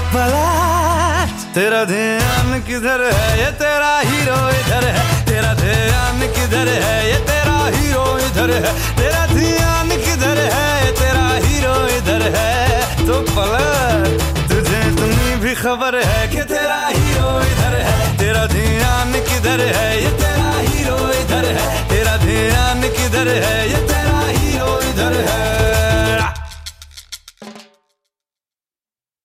भला तेरा ध्यान किधर है, ये तेरा हीरो इधर है। तेरा ध्यान किधर है, ये तेरा हीरो इधर है। तेरा ध्यान किधर है, ये तेरा हीरो इधर है। तो पलट, तुझे इतनी भी खबर है कि तेरा हीरो इधर है। तेरा ध्यान किधर है, ये तेरा हीरो इधर है। तेरा ध्यान किधर है,